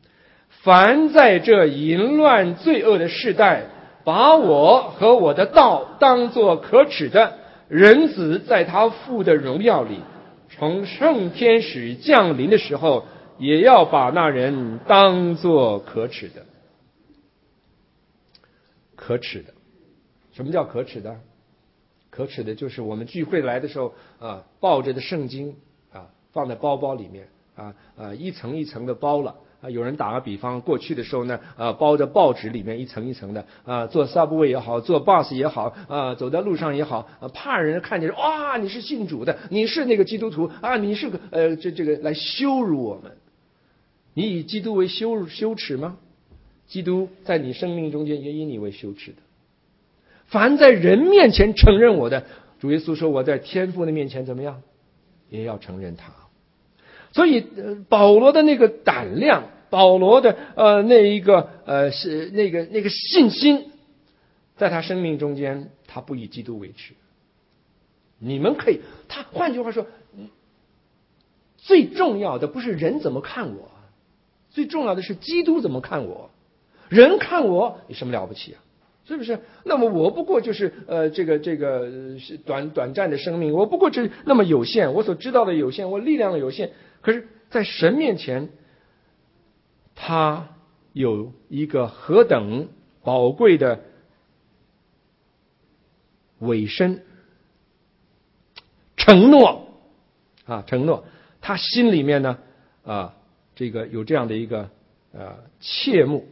凡在这淫乱罪恶的世代，把我和我的道当作可耻的，人子在他父的荣耀里，从圣天使降临的时候，也要把那人当作可耻的。可耻的，什么叫可耻的？可耻的就是我们聚会来的时候啊，抱着的圣经啊，放在包包里面啊啊，一层一层的包了啊。有人打个比方，过去的时候呢，啊，包着报纸里面一层一层的啊，坐 subway 也好，坐 bus 也好啊，走在路上也好啊，怕人看见哇，你是信主的，你是那个基督徒啊，你是个呃这这个来羞辱我们。你以基督为羞辱羞耻吗？基督在你生命中间也以你为羞耻的。凡在人面前承认我的，主耶稣说我在天父的面前怎么样，也要承认他。所以、呃、保罗的那个胆量，保罗的呃那一个呃是那个那个信心，在他生命中间，他不以基督为耻。你们可以，他换句话说，最重要的不是人怎么看我，最重要的是基督怎么看我。人看我有什么了不起啊？是不是？那么我不过就是呃，这个这个是短短暂的生命，我不过是那么有限，我所知道的有限，我力量的有限。可是，在神面前，他有一个何等宝贵的委身承诺啊，承诺。他心里面呢啊，这个有这样的一个呃切慕。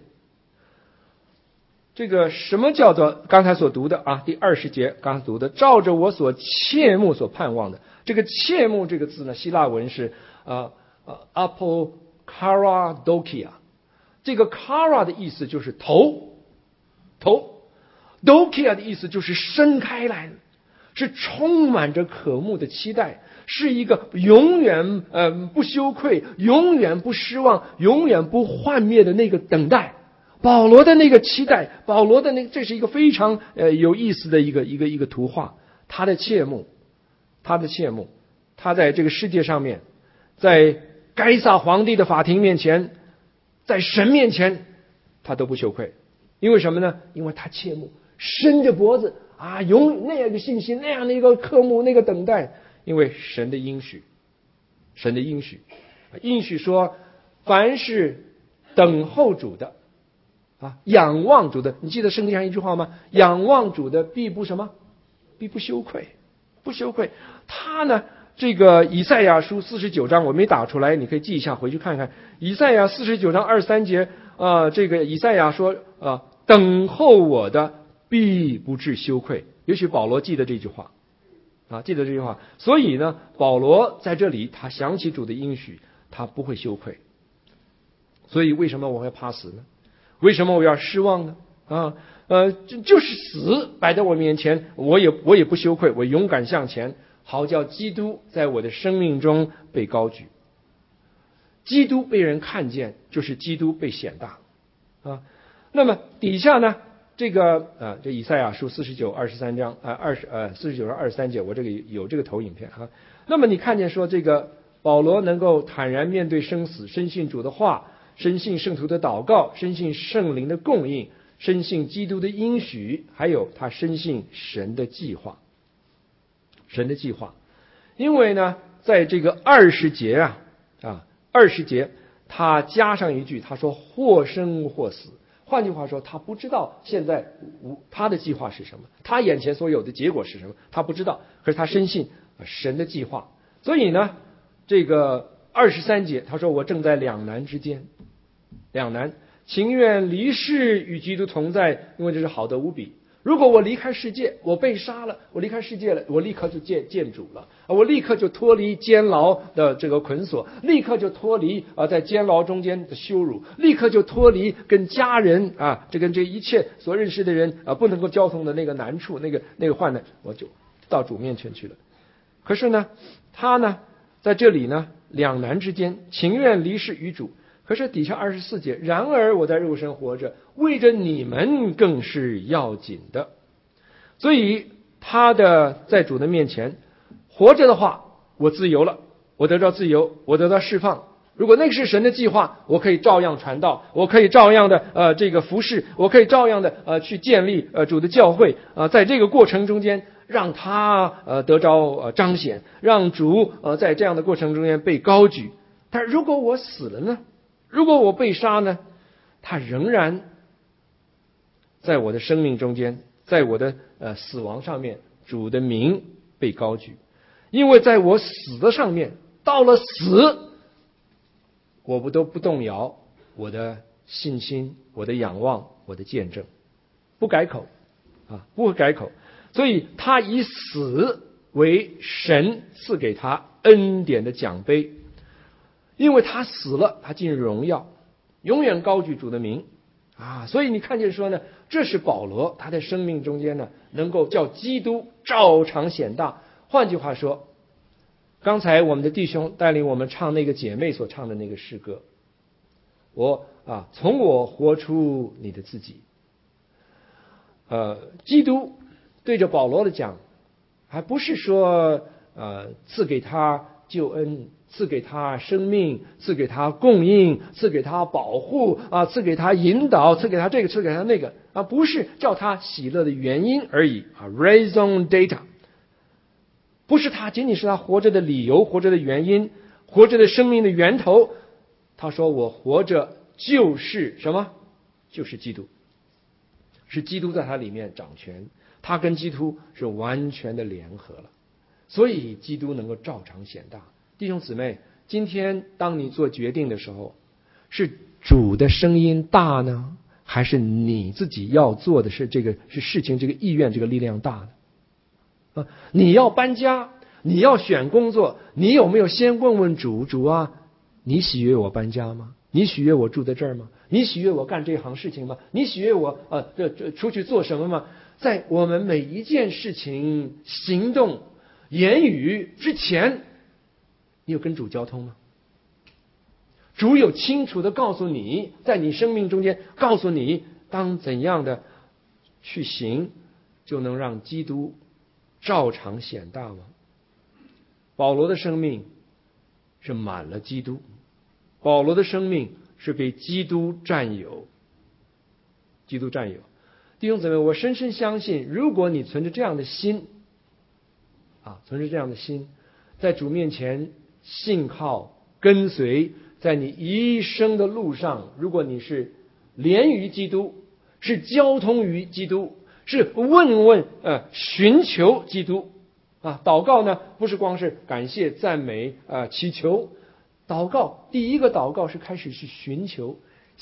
这个什么叫做刚才所读的啊？第二十节刚才读的，照着我所切慕所盼望的。这个切慕这个字呢，希腊文是呃呃 apokaradokia。这个 kara 的意思就是头，头 dokia 的意思就是伸开来，是充满着渴慕的期待，是一个永远呃不羞愧、永远不失望、永远不幻灭的那个等待。保罗的那个期待，保罗的那个，这是一个非常呃有意思的一个一个一个图画。他的切慕，他的切慕，他在这个世界上面，在该撒皇帝的法庭面前，在神面前，他都不羞愧。因为什么呢？因为他切慕，伸着脖子啊，永那样的信心，那样的一个渴慕，那个等待。因为神的应许，神的应许，应许说，凡是等候主的。啊，仰望主的，你记得圣经上一句话吗？仰望主的必不什么？必不羞愧，不羞愧。他呢，这个以赛亚书四十九章我没打出来，你可以记一下，回去看看。以赛亚四十九章二十三节，啊、呃，这个以赛亚说啊、呃，等候我的必不致羞愧。也许保罗记得这句话，啊，记得这句话。所以呢，保罗在这里他想起主的应许，他不会羞愧。所以为什么我会怕死呢？为什么我要失望呢？啊，呃，就就是死摆在我面前，我也我也不羞愧，我勇敢向前，好叫基督在我的生命中被高举。基督被人看见，就是基督被显大啊。那么底下呢，这个啊，这以赛亚书四十九二十三章啊，二十呃四十九章二十三节，我这个有这个投影片啊。那么你看见说，这个保罗能够坦然面对生死，深信主的话。深信圣徒的祷告，深信圣灵的供应，深信基督的应许，还有他深信神的计划。神的计划，因为呢，在这个二十节啊啊二十节，他加上一句，他说或生或死。换句话说，他不知道现在他的计划是什么，他眼前所有的结果是什么，他不知道。可是他深信神的计划，所以呢，这个二十三节，他说我正在两难之间。两难，情愿离世与基督同在，因为这是好得无比。如果我离开世界，我被杀了，我离开世界了，我立刻就见见主了，我立刻就脱离监牢的这个捆锁，立刻就脱离啊在监牢中间的羞辱，立刻就脱离跟家人啊这跟这一切所认识的人啊不能够交通的那个难处，那个那个患难，我就到主面前去了。可是呢，他呢在这里呢两难之间，情愿离世与主。可是底下二十四节，然而我在肉身活着，为着你们更是要紧的。所以他的在主的面前活着的话，我自由了，我得到自由，我得到释放如果那个是神的计划，我可以照样传道，我可以照样的呃这个服侍，我可以照样的呃去建立呃主的教会啊、呃，在这个过程中间，让他呃得着呃彰显，让主呃在这样的过程中间被高举。但如果我死了呢？如果我被杀呢？他仍然在我的生命中间，在我的呃死亡上面，主的名被高举，因为在我死的上面，到了死，我不都不动摇我的信心，我的仰望，我的见证，不改口啊，不改口。所以他以死为神赐给他恩典的奖杯，因为他死了，他进入荣耀，永远高举主的名啊。所以你看见说呢，这是保罗他在生命中间呢，能够叫基督照常显大。换句话说，刚才我们的弟兄带领我们唱那个姐妹所唱的那个诗歌，我啊，从我活出你的自己。呃，基督对着保罗的讲，还不是说呃赐给他救恩，赐给他生命，赐给他供应，赐给他保护啊，赐给他引导，赐给他这个，赐给他那个啊，不是叫他喜乐的原因而已啊 ，raison d'être。不是他仅仅是他活着的理由，活着的原因，活着的生命的源头。他说我活着就是什么？就是基督，是基督在他里面掌权，他跟基督是完全的联合了，所以基督能够照常显大。弟兄姊妹，今天当你做决定的时候，是主的声音大呢，还是你自己要做的是这个是事情这个意愿这个力量大呢？啊，你要搬家，你要选工作，你有没有先问问主？主啊，你喜悦我搬家吗？你喜悦我住在这儿吗？你喜悦我干这行事情吗？你喜悦我呃这这出去做什么吗？在我们每一件事情、行动、言语之前，你有跟主交通吗？主有清楚的告诉你，在你生命中间告诉你，当怎样的去行，就能让基督照常显大吗？保罗的生命是满了基督，保罗的生命是被基督占有，基督占有。弟兄姊妹，我深深相信，如果你存着这样的心啊，存着这样的心，在主面前信靠跟随，在你一生的路上，如果你是连于基督，是交通于基督，是问问呃寻求基督啊。祷告呢，不是光是感谢赞美啊、呃、祈求，祷告第一个祷告是开始去寻求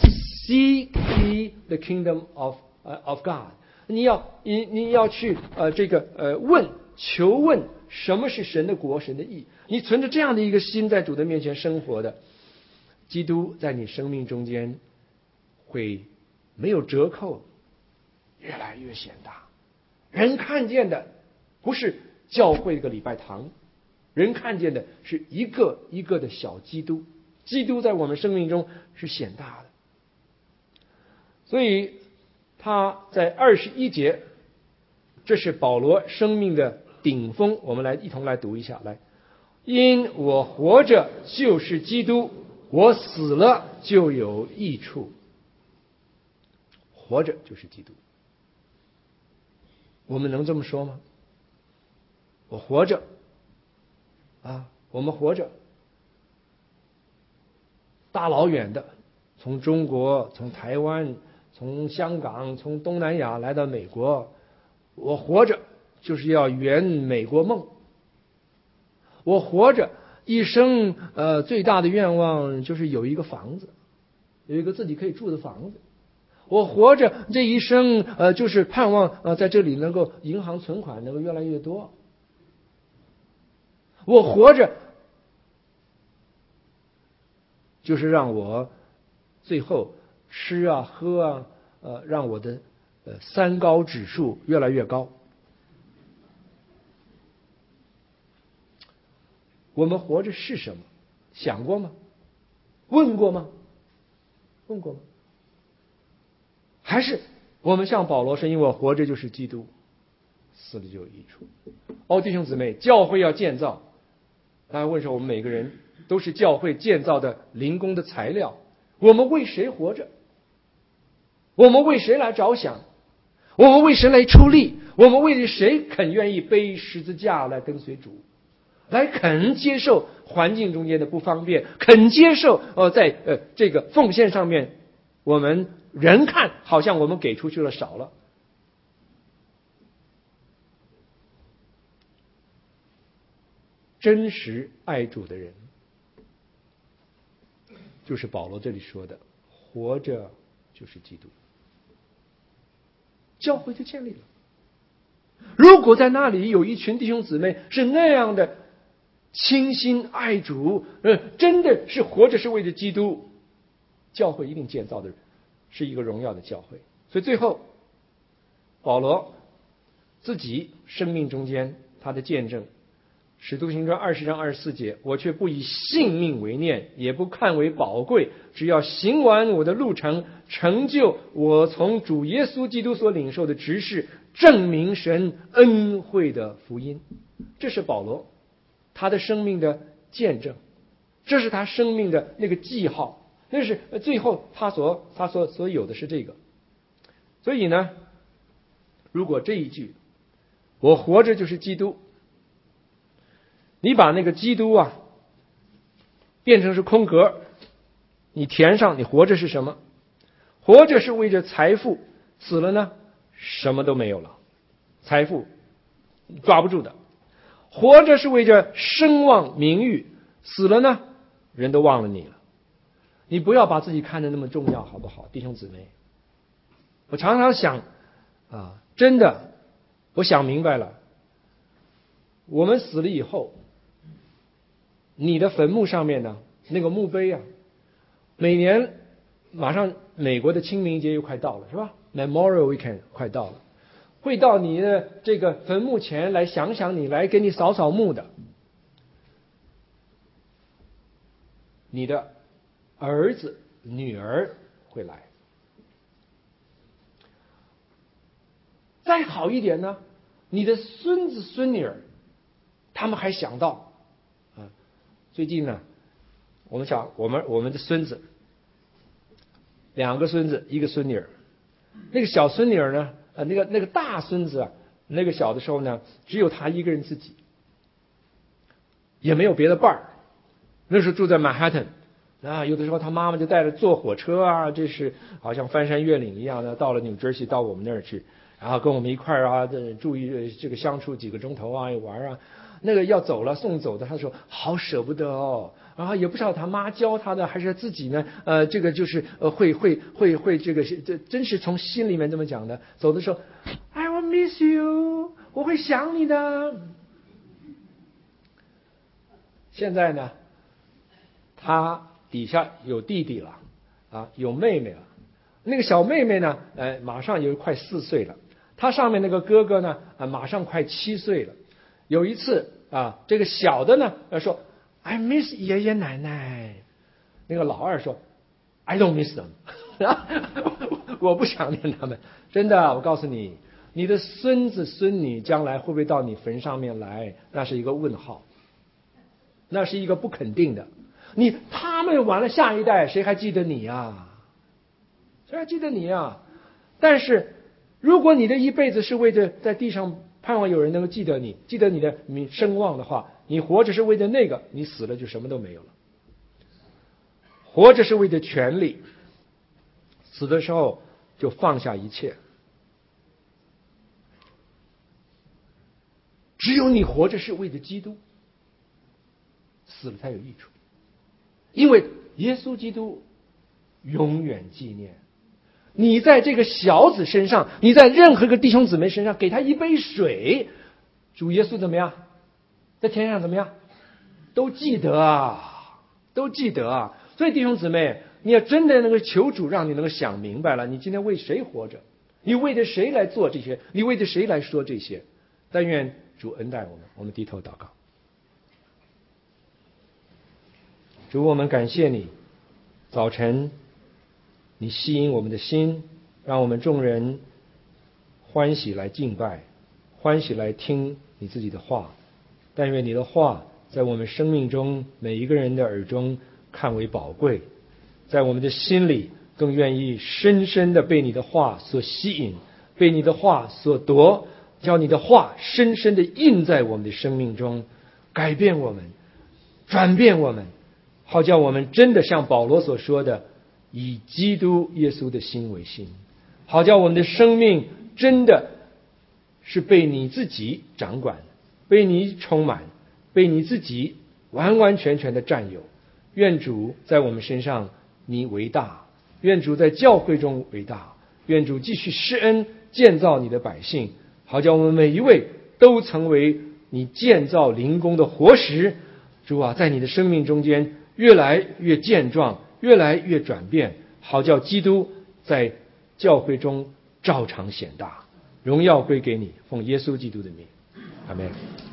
，Seek ye the kingdom of、uh, of God。你要你你要去呃这个呃问求问什么是神的国神的义。你存着这样的一个心在主的面前生活的，基督在你生命中间会没有折扣，越来越显大。人看见的不是教会这个礼拜堂，人看见的是一个一个的小基督。基督在我们生命中是显大的。所以他在二十一节，这是保罗生命的顶峰，我们来一同来读一下。来，因我活着就是基督，我死了就有益处。活着就是基督，我们能这么说吗？我活着啊，我们活着，大老远的从中国、从台湾、从香港、从东南亚来到美国，我活着就是要圆美国梦。我活着一生呃最大的愿望就是有一个房子，有一个自己可以住的房子。我活着这一生呃就是盼望呃在这里能够银行存款能够越来越多。我活着就是让我最后吃啊喝啊呃让我的呃三高指数越来越高。我们活着是什么？想过吗？问过吗？问过吗？还是我们像保罗说，因为我活着就是基督，死了就有益处。哦，弟兄姊妹，教会要建造，大家问说我们每个人都是教会建造的灵工的材料。我们为谁活着？我们为谁来着想？我们为谁来出力？我们为谁肯愿意背十字架来跟随主？来肯接受环境中间的不方便，肯接受呃在呃这个奉献上面，我们人看好像我们给出去了少了。真实爱主的人，就是保罗这里说的，活着就是基督。教会就建立了。如果在那里有一群弟兄姊妹是那样的倾心爱主，呃，真的是活着是为了基督，教会一定建造的是一个荣耀的教会。所以最后，保罗自己生命中间他的见证，使徒行传二十章二十四节，我却不以性命为念，也不看为宝贵，只要行完我的路程，成就我从主耶稣基督所领受的职事，证明神恩惠的福音。这是保罗他的生命的见证，这是他生命的那个记号，那是最后他所他所所有的是这个。所以呢，如果这一句我活着就是基督，你把那个基督啊变成是空格，你填上你活着是什么？活着是为着财富，死了呢什么都没有了，财富抓不住的。活着是为着声望名誉，死了呢人都忘了你了。你不要把自己看得那么重要，好不好，弟兄姊妹？我常常想啊，真的我想明白了，我们死了以后，你的坟墓上面呢那个墓碑啊，每年马上美国的清明节又快到了，是吧？ Memorial Weekend 快到了，会到你的这个坟墓前来想想你，来给你扫扫墓的。你的儿子女儿会来，再好一点呢，你的孙子孙女儿他们还想到啊，最近呢我们想我们我们的孙子两个孙子一个孙女儿，那个小孙女儿呢呃那个那个大孙子啊，那个小的时候呢只有他一个人自己，也没有别的伴儿，那时候住在曼哈顿啊，有的时候他妈妈就带着坐火车啊，这是好像翻山越岭一样的，到了New Jersey到我们那儿去，然后跟我们一块儿啊住一这个相处几个钟头啊玩啊。那个要走了送走的，他说好舍不得哦，然后也不知道他妈教他的还是自己呢，呃，这个就是呃会会会会这个这真是从心里面这么讲的。走的时候 I will miss you， 我会想你的。现在呢，他底下有弟弟了啊，有妹妹了。那个小妹妹呢，呃，马上也快四岁了。他上面那个哥哥呢，啊，马上快七岁了。有一次啊，这个小的呢说 I miss 爷爷奶奶，那个老二说 I don't miss them 我不想念他们。真的，我告诉你，你的孙子孙女将来会不会到你坟上面来，那是一个问号，那是一个不肯定的。你他们完了，下一代谁还记得你啊？谁还记得你啊？但是如果你的一辈子是为着在地上盼望有人能够记得你，记得你的声望的话，你活着是为着那个，你死了就什么都没有了。活着是为着权力，死的时候就放下一切。只有你活着是为着基督，死了才有益处。因为耶稣基督永远纪念你，在这个小子身上，你在任何一个弟兄姊妹身上给他一杯水，主耶稣怎么样？在天上怎么样？都记得啊，都记得啊。所以弟兄姊妹，你要真的能够求主让你能够想明白了，你今天为谁活着？你为着谁来做这些？你为着谁来说这些？但愿主恩待我们，我们低头祷告。主，我们感谢你，早晨你吸引我们的心，让我们众人欢喜来敬拜，欢喜来听你自己的话。但愿你的话在我们生命中每一个人的耳中看为宝贵，在我们的心里更愿意深深的被你的话所吸引，被你的话所夺，叫你的话深深的印在我们的生命中，改变我们，转变我们，好叫我们真的像保罗所说的，以基督耶稣的心为心，好叫我们的生命真的是被你自己掌管，被你充满，被你自己完完全全的占有。愿主在我们身上你为大，愿主在教会中为大，愿主继续施恩建造你的百姓，好叫我们每一位都成为你建造灵宫的活石。主啊，在你的生命中间越来越健壮，越来越转变，好叫基督在教会中照常显大。荣耀归给你，奉耶稣基督的名，阿们。